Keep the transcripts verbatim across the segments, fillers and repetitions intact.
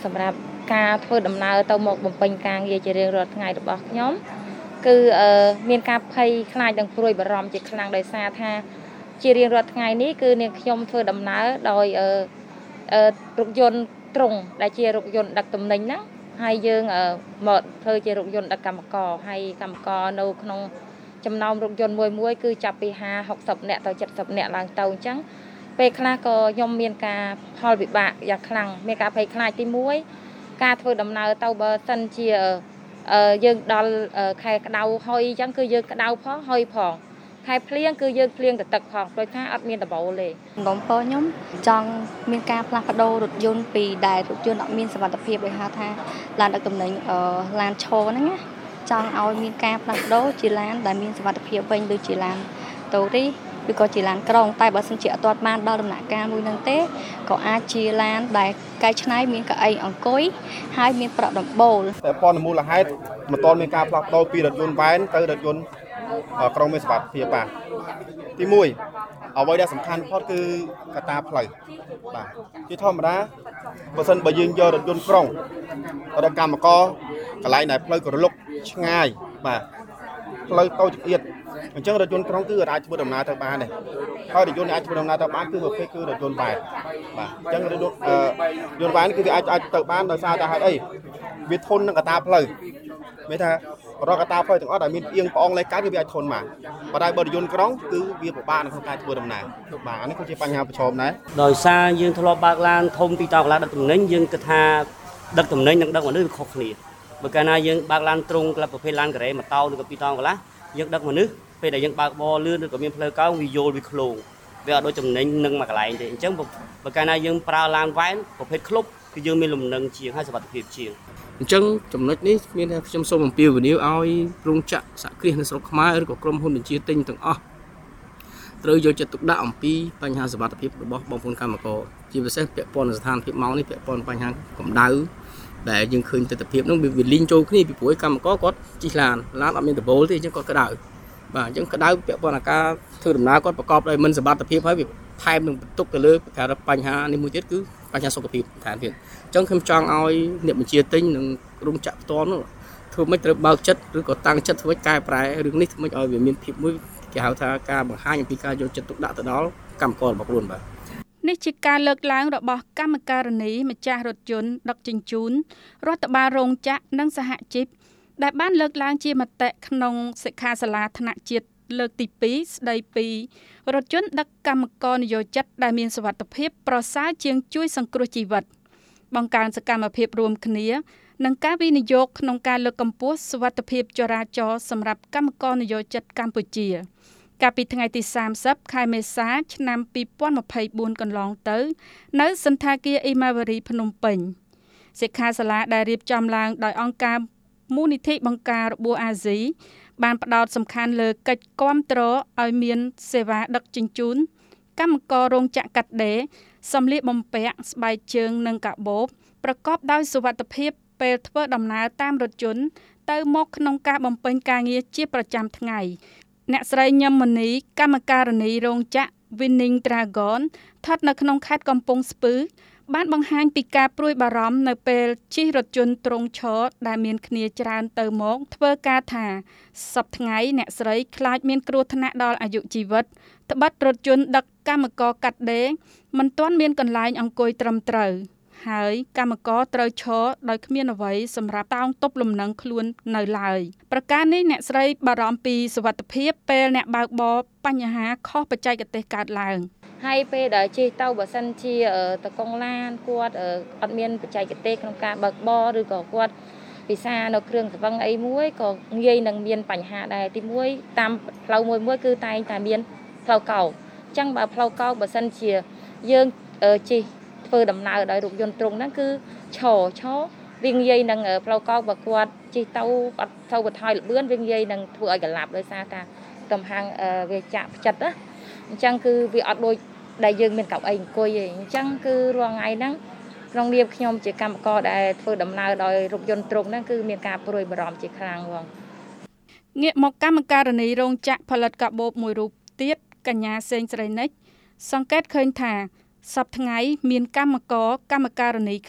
សម្រាប់ការធ្វើដំណើរទៅមកបំពេញការងារជារៀងរាល់ថ្ងៃរបស់ខ្ញុំគឺមានការភ័យខ្លាចនិងព្រួយបារម្ភជាខ្លាំងដោយសារថាជារៀងរាល់ថ្ងៃនេះគឺនាងខ្ញុំធ្វើដំណើរដោយរថយន្តទ្រុងដែលជារថយន្តដឹកទំនិញហ្នឹងហើយយើងមកធ្វើជារថយន្តដឹកកម្មករហើយកម្មករនៅក្នុងចំណោមរថយន្តមួយមួយគឺចាប់ពីห้า หกสิบនាក់ទៅ70នាក់ឡើងទៅអញ្ចឹងពេលខ្លះក៏ខ្ញុំមានការផលវិបាកយ៉ាងខ្លាំងមានការភ័យខ្លាចទីមួយការធ្វើដំណើរទៅបើសិនជាយើងដល់ខែក្តៅហុយអញ្ចឹងគឺយើងក្តៅផងហុយផងខែភ្លៀងគឺយើងភ្លៀងទៅទឹកផងព្រោះថាអត់មានដបូលទេនំពោខ្ញុំចង់មានការផ្លាស់ប្ដូររថយន្តពីដែលរថយន្តអត់មានសុវត្ថិភាពដោយហៅថាឡានដឹកទំនិញឡានឈរហ្នឹងណាចង់ឲ្យមានការផ្លាស់ប្ដូរជាឡានដែលមានសុវត្ថិភាពវិញដូចជាឡានតូរីឬក៏ជាឡានក្រុងតែបើសិនជាអត់ទាន់បានដល់ដំណាក់កាលមួយហ្នឹងទេក៏អាចជាឡានដែលកែច្នៃមានកៅអីអង្គុយហើយមានប្រក់ដំបូលតែប៉ុនមូលហេតុមិនទាន់មានការផ្លាស់ប្ដូរពីរថយន្តវ៉ែនទៅរថយន្តក្រុងមានសុវត្ថិភាពបាទទីមួយអ្វីដែលសំខាន់បំផុតគឺកត្តាផ្លូវបាទជាធម្មតាបើសិនបើយើងយករថយន្តក្រុងរកកម្មករកន្លែងដែលផ្លូវក្រឡុកឆ្ងាយបាទផ្លូវតូចចង្អៀតអញ្ចឹងរថយន្តក្រុងគឺអាចធ្វើដំណើរទៅបានដែរហើយរថយន្តអាចធ្វើដំណើរទៅបានគឺប្រភេទគឺរថយន្តវ៉ែនបាទអញ្ចឹងរថយន្តយន្តវ៉ែនគឺវាអាចអាចទៅបានដោយសារតែហេតុអីវាធន់នឹងកត្តាផ្លូវមានថារកកត្តាផ្លូវទាំងអស់ដែលមានអៀងប្អងលេខកើតគឺវាអាចធន់បានបើតែបើរថយន្តក្រុងគឺវាពិបាកក្នុងការធ្វើដំណើរបាទអានេះគឺជាបញ្ហាប្រឈមដែរដោយសារយើងធ្លាប់បើកឡានធំពីតកន្លះដឹកទំនិញយើងគិតថាដឹកទំនិញនិងដឹកមនុស្សវាខុសគ្នាបើកាលណាយើងបើកឡានទ្រុងក្លឹបប្រភេទឡានការ៉េម៉ូតូឬក៏ពីរតកន្លះយើងដឹកមនុស្សពេលដែលយើងបើកបរលឿនឬក៏មានផ្លូវកោងវាយល់វាឃ្លោងវាអត់ដូចទំនិញនឹងមួយកន្លែងទេអញ្ចឹងបើកាលណាយើងប្រើឡានវ៉ែនប្រភេទក្លុបគឺយើងមានលំនឹងជាងហើយសុវត្ថិភាពជាងអញ្ចឹងចំណុចនេះមានថាខ្ញុំសូមអំពាវនាវឲ្យរោងចក្រសហគ្រាសនៅស្រុកខ្មែរឬក៏ក្រុមហ៊ុនបញ្ជាទិញទាំងអស់ត្រូវយកចិត្តទុកដាក់អំពីបញ្ហាសុវត្ថិភាពរបស់បងប្អូនកម្មករជាពិសេសពាក់ព័ន្ធនឹងស្ថានភាពម៉ោងនេះពាក់ព័ន្ធបញ្ហាកម្ដៅដែលយើងឃើញទស្សនវិជ្ជានោះវាលីងចូលគ្នាពីព្រោះកម្មករគាត់ជិះឡានឡានអត់មានដបូលទេអញ្ចឹងគាត់ក្តៅបាទអញ្ចឹងក្តៅពាក់ព័ន្ធនឹងការធ្វើដំណើរគាត់ប្រកបដោយមិនសុវត្ថិភាពហើយវាថែមនឹងបន្ទុកទៅលើការបញ្ហានេះមួយទៀតគឺបញ្ហាសុខភាពឋានទៀតអញ្ចឹងខ្ញុំចង់ឲ្យអ្នកបញ្ជាទិញនិងរោងចក្រផ្ទាល់នោះធ្វើម៉េចត្រូវបើកចិត្តឬក៏តាំងចិត្តធ្វើម៉េចកែប្រែរឿងនេះធ្វើម៉េចឲ្យវាមានភាពមួយគេហៅថាការបង្ហាញអំពីការយកចិត្តទុកដាក់ទៅដល់កម្មកររបស់ខ្លួនបាទនេះជាការលើកឡើងរបស់កម្មការិនីម្ចាស់រថយន្តដឹកជញ្ជូនរដ្ឋបាលរោងចក្រនិងសហជីពដែលបានលើកឡើងជាមតិក្នុងសិក្ខាសាលាថ្នាក់ជាតិលើកទីពីរស្ដីពីរថយន្តដឹកកម្មករនិយោជិតដែលមានសុវត្ថិភាពប្រសើរជាងជួយសង្គ្រោះជីវិតបង្កើនសកម្មភាពរួមគ្នានិងការវិនិយោគក្នុងការលើកកម្ពស់សុវត្ថិភាពចរាចរណ៍សម្រាប់កម្មករនិយោជិតកម្ពុជាកាលពីថ្ងៃទីសាមសិបខែមេសាឆ្នាំពីរពាន់ម្ភៃបួនកន្លងទៅនៅសន្តាគារអ៊ីម៉ាវ៉ារីភ្នំពេញសិក្ខាសាលាដែលរៀបចំឡើងដោយអង្គការមូលនិធិបង្ការរបួសអាស៊ីបានផ្ដោតសំខាន់លើកិច្ចគាំទ្រឲ្យមានសេវាដឹកជញ្ជូនកម្មកររោងចក្រកាត់ដេរសម្លៀកបំពាក់ស្បែកជើងនិងកាបូបប្រកបដោយសុវត្ថិភាពពេលធ្វើដំណើរតាមរថយន្តទៅមកក្នុងការបំពេញការងារជាប្រចាំថ្ងៃអ្នកស្រីញឹមមនីកម្មការិនីរោងចក្រ Winning Dragon ស្ថិតនៅក្នុងខេត្តកំពង់ស្ពឺបានបង្ហាញពីការព្រួយបារម្ភនៅពេលជិះរថយន្តទ្រង់ឈរដែលមានគ្នាច្រើនទៅមកធ្វើការថាសប្តាហ៍ថ្ងៃអ្នកស្រីខ្លាចមានគ្រោះថ្នាក់ដល់អាយុជីវិតត្បិតរថយន្តដឹកកម្មករកាត់ដេរមិនទាន់មានកន្លែងអង្គុយត្រឹមត្រូវហើយកម្មករត្រូវឈរដោយគ្មានអ្វីសម្រាប់តោងទប់លំនឹងខ្លួននៅឡើយប្រការនេះអ្នកស្រីបារម្ភពីសុវត្ថិភាពពេលអ្នកបើកបរបញ្ហាខុសបច្ចេកទេសកើតឡើងហើយពេលដែលជិះទៅបើសិនជាតកង់ឡានគាត់អត់មានបច្ចេកទេសក្នុងការបើកបរឬក៏គាត់ពិសានៅគ្រឿងសង្វឹងអីមួយក៏ងាយនឹងមានបញ្ហាដែរទីមួយតាមផ្លូវមួយមួយគឺតែងតែមានផ្លូវកោងអញ្ចឹងបើផ្លូវកោងបើសិនជាយើងជិះធ្វើដំណើរដោយរថយន្តទ្រុងហ្នឹងគឺឈរឈរវាងាយនឹងផ្លូវកោងបើគាត់ជិះទៅអត់ទៅបន្ថយល្បឿនវាងាយនឹងធ្វើឲ្យកលាប់ដោយសារតែកំហាំងវាចាក់ផ្ចិតណាអញ្ចឹងគឺវាអត់ដូចដែលយើងមានកៅអីអង្គុយទេអញ្ចឹងគឺរាល់ថ្ងៃហ្នឹងក្នុងនាមខ្ញុំជាកម្មករដែលធ្វើដំណើរដោយរថយន្តទ្រុងហ្នឹងគឺមានការព្រួយបារម្ភជាខ្លាំងផងងាកមកកម្មការិនីរោងចក្រផលិតកាបូបមួយរូបទៀតកញ្ញាសេងស្រីនិចសង្កេតឃើញថាសប្តាហ៍ថ្ងៃមានកម្មករកម្មការិនីខ្លះ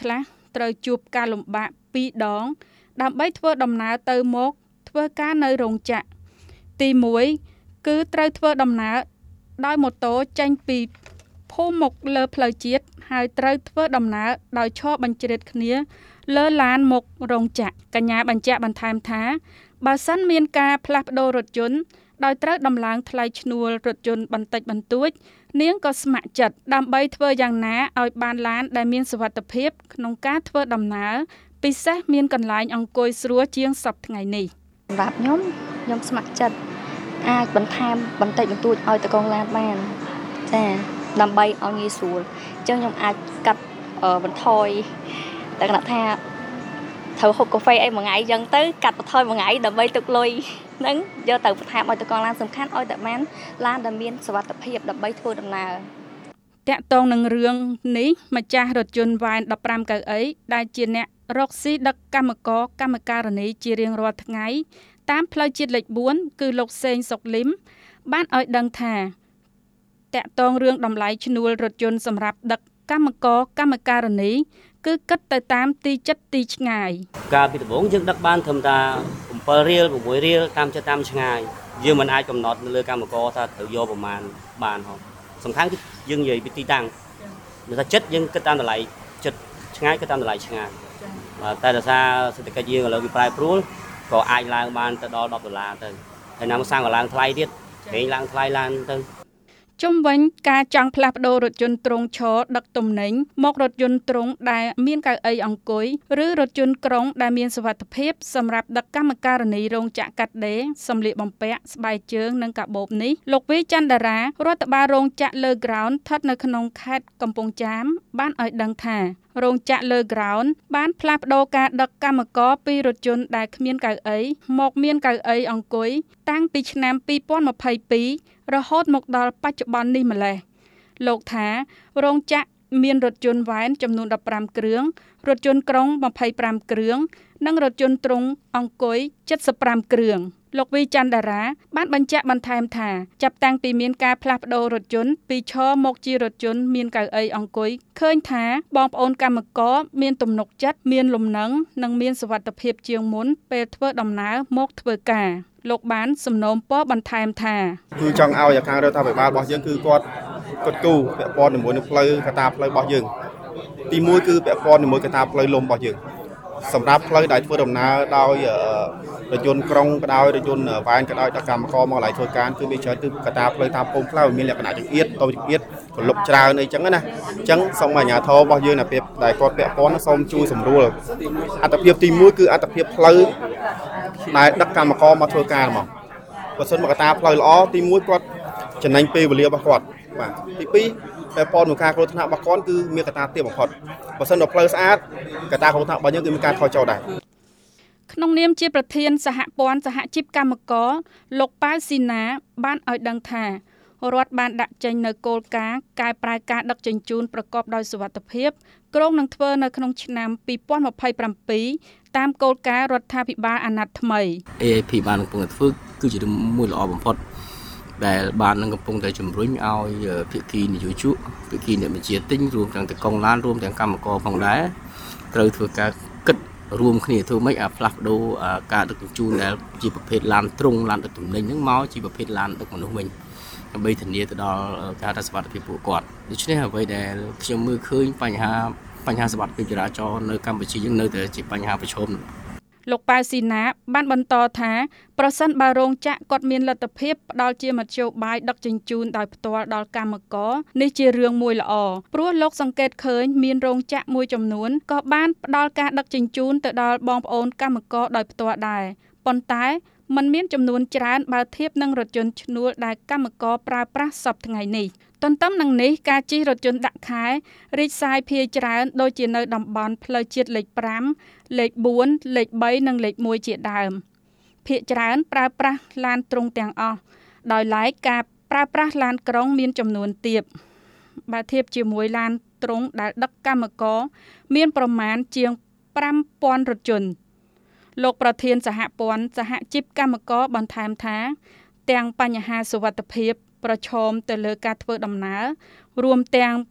ត្រូវជួបការលំបាកពីរដងដើម្បីធ្វើដំណើរទៅមកធ្វើការនៅរោងចក្រទីមួយគឺត្រូវធ្វើដំណើរដោយម៉ូតូចេញពីភូមិមកលើផ្លូវជាតិហើយត្រូវធ្វើដំណើរដោយឈរបញ្ជ្រាបគ្នាលើឡានមករោងចក្រកញ្ញាបញ្ជាក់បន្ថែមថាបើសិនមានការផ្លាស់ប្ដូររថយន្តដោយត្រូវដំឡើងថ្លៃឈ្នួលរថយន្តបន្តិចបន្តួចនាងក៏ស្ម័គ្រចិត្តដើម្បីធ្វើយ៉ាងណាឲ្យបានឡានដែលមានសុវត្ថិភាពក្នុងការធ្វើដំណើរពិសេសមានកន្លែងអង្គុយស្រួលជាងសប្តាហ៍ថ្ងៃនេះសម្រាប់ខ្ញុំខ្ញុំស្ម័គ្រចិត្តអាចបន្ថែមបន្តិចបន្តួចឲ្យតកងឡានបានចាដើម្បីឲ្យងាយស្រួលអញ្ចឹងខ្ញុំអាចកាត់បន្ថយតែគណៈថាត្រូវហូបកាហ្វេអីមួយថ្ងៃអញ្ចឹងទៅកាត់បន្ថយមួយថ្ងៃដើម្បីទុកលុយហ្នឹងយកទៅបន្ថែមឲ្យតកងឡានសំខាន់ឲ្យតែបានឡានដែលមានសុវត្ថិភាពដើម្បីធ្វើដំណើរតាក់ទងនឹងរឿងនេះម្ចាស់រថយន្តវ៉ែនដប់ប្រាំកៅអីដែលជាអ្នករកស៊ីដឹកកម្មករកម្មការិនីជារៀងរាល់ថ្ងៃតាមផ្លូវជាតិលេខបួនគឺលោកសេងសុកលឹមបានឲ្យដឹងថាតាក់ទងរឿងតម្លៃឈ្នួលរថយន្តសម្រាប់ដឹកកម្មករកម្មការិនីគឺគិតទៅតាមទីចិត្តទីឆ្ងាយកាលពីដំបូងយើងដឹកបានត្រឹមតែbảyរៀល6រៀលតាមចិត្តតាមឆ្ងាយយើងមិនអាចកំណត់នៅលើកម្មករថាត្រូវយកប្រមាណបានហ៎សំខាន់គឺយើងនិយាយពីទីតាំងnếuថាចិត្តយើងគិតតាមតម្លៃចិត្តឆ្ងាយគិតតាមតម្លៃឆ្ងាយបាទតែដោយសារសេដ្ឋកិច្ចយើងឥឡូវវាប្រែប្រួលក៏អាចឡើងបានទៅដល់ដប់ដុល្លារទៅហើយណាមកសាំងក៏ឡើងថ្លៃទៀតវិញឡើងថ្លៃឡើងទៅជុំវិញការចង់ផ្លាស់ប្ដូររថយន្តទ្រុងឈរដឹកទំនិញមករថយន្តទ្រុងដែលមានកៅអីអង្គុយឬរថយន្តក្រុងដែលមានសុវត្ថិភាពសម្រាប់ដឹកកម្មការិនីរោងចក្រកាត់ដេរសម្លៀកបំពាក់ស្បែកជើងនិងកាបូបនេះលោកវីច័ន្ទតារារដ្ឋបាលរោងចក្រលើក្រោនស្ថិតនៅក្នុងខេត្តកំពង់ចាមបានឲ្យដឹងថារោងចក្រលើក្រោនបានផ្លាស់ប្ដូរការដឹកកម្មករពីរថយន្តដែលគ្មានកៅអីមកមានកៅអីអង្គុយតាំងពីឆ្នាំពីរពាន់ម្ភៃពីររហូតមកដល់បច្ចុប្បន្ននេះម្ល៉េះលោកថារោងចក្រមានរថយន្តវ៉ែនចំនួនដប់ប្រាំគ្រឿងរថយន្តក្រុងម្ភៃប្រាំគ្រឿងនិងរថយន្តទ្រុងអង្គុយជិតប្រាំគ្រឿងលោកវីច័ន្ទតារាបានបញ្ជាក់បន្ថែមថាចាប់តាំងពីមានការផ្លាស់ប្ដូររថយន្តពីឈរមកជារថយន្តមានកៅអីអង្គុយឃើញថាបងប្អូនកម្មករមានទំនុកចិត្តមានលំនឹងនិងមានសុវត្ថិភាពជាងមុនពេលធ្វើដំណើរមកធ្វើការលោកបានសំណូមពរបន្ថែមថាគឺចង់ឲ្យខាងរដ្ឋាភិបាលរបស់យើងគឺគាត់គាត់គូពាក់ព័ន្ធជាមួយនឹងផ្លូវកតាផ្លូវរបស់យើងទីមួយគឺពាក់ព័ន្ធជាមួយកតាផ្លូវលំរបស់យើងសម្រាប់ផ្លូវដែលធ្វើដំណើរដោយរថយន្តក្រុងក៏ដោយរថយន្តវ៉ែនក៏ដោយដឹកកម្មករមកកន្លែងធ្វើការគឺវាច្រើនគឺកតាផ្លូវតាមភូមិខ្លះមានលក្ខណៈចង្អៀតតូចចង្អៀតកលុបច្រើនអីចឹងណាអញ្ចឹងសូមអាជ្ញាធររបស់យើងដែលដែលគាត់ពាក់ព័ន្ធសូមជួយសម្រួលអត្ថភាពទីមួយគឺអត្ថភាពផ្លូវដែលដឹកកម្មករមកធ្វើការហ្មងបើសិនមកកតាផ្លូវល្អទីមួយគាត់ចំណេញពេលវេលារបស់គាត់បាទទីពីរតែព័ន្ធនឹងការគ្រោះថ្នាក់របស់គាត់គឺមានកតាទាបបំផុតបើសិនដល់ផ្លូវស្អាតកតាគ្រោះថ្នាក់របស់យើងគឺមានការថយចុះដែរក្នុងនាមជាប្រធានសហព័ន្ធសហជីពកម្មករលោកប៉ៅស៊ីណាបានឲ្យដឹងថារដ្ឋបានដាក់ចេញនូវគោលការណ៍កែប្រែការដឹកជញ្ជូនប្រកបដោយសុវត្ថិភាពគ្រោងនឹងធ្វើនៅក្នុងឆ្នាំពីរពាន់ម្ភៃប្រាំពីរតាមគោលការណ៍រដ្ឋាភិបាលអាណត្តិថ្មីเอ ไอ พี បានកំពុងតែធ្វើគឺជាមួយល្អបំផុតដែលបាននឹងកំពុងតែជំរុញឲ្យភាគីនយោជកភាគីអ្នកបញ្ជាទិញរួមទាំងតកងឡានរួមទាំងកម្មករផងដែរត្រូវធ្វើការគិតរួមគ្នាធ្វើម៉េចឲ្យផ្លាស់ប្ដូរការដឹកជញ្ជូនដែលជាប្រភេទឡានទ្រុងឡានដឹកទំនិញហ្នឹងមកជាប្រភេទឡានដឹកមនុស្សវិញដើម្បីធានាទៅដល់ការរក្សាសុវត្ថិភាពពួកគាត់ដូច្នេះអ្វីដែលខ្ញុំមើលឃើញបញ្ហាបញ្ហាសុវត្ថិភាពចរាចរណ៍នៅកម្ពុជាយើងនៅតែជាបញ្ហាប្រឈមលោកប៉ៅស៊ីណាបានបន្តថាប្រសិនបើរោងចក្រគាត់មានលទ្ធភាពផ្ដល់ជាមធ្យោបាយដឹកជញ្ជូនដោយផ្ទាល់ដល់កម្មករនេះជារឿងមួយល្អព្រោះលោកសង្កេតឃើញមានរោងចក្រមួយចំនួនក៏បានផ្ដល់ការដឹកជញ្ជូនទៅដល់បងប្អូនកម្មករដោយផ្ទាល់ដែរប៉ុន្តែมันមានចំនួនច្រើនបើធៀបនឹងរថយន្តឈ្នួលដែលកម្មករប្រើប្រាស់សពថ្ងៃនេះទន្ទឹមនឹងនេះការជិះរថយន្តដាក់ខែរីកសាយភាយច្រើនដូចជានៅតំបន់ផ្លូវជាតិលេខប្រាំលេខបួនលេខបីនិងលេខមួយជាដើមភាគច្រើនប្រើប្រាស់ឡានទ្រុងទាំងអស់ដោយឡែកការប្រើប្រាស់ឡានក្រុងមានចំនួនទាបបើធៀបជាមួយឡានទ្រុងដែលដឹកកម្មករមានប្រមាណជាងប្រាំពាន់រថយន្តលោកប្រធានសហព័ន្ធសហជីពកម្មករបន្ថែមថាទាំងបញ្ហាសុវត្ថិភាពប្រឈមទៅលើការធ្វើដំណើររួមទាំងប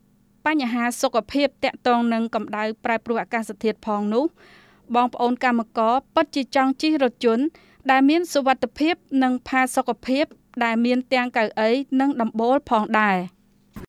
បញ្ហាសុខភាពតាក់ទងនឹងកម្ដៅប្រែប្រួលអាកាសធាតុផងនោះបងប្អូនកម្មករពិតជាចង់ជិះរថយន្តដែលមានសុវត្ថិភាពនិងផាសុកភាពដែលមានទាំងកៅអីនិងដំបូលផងដែរ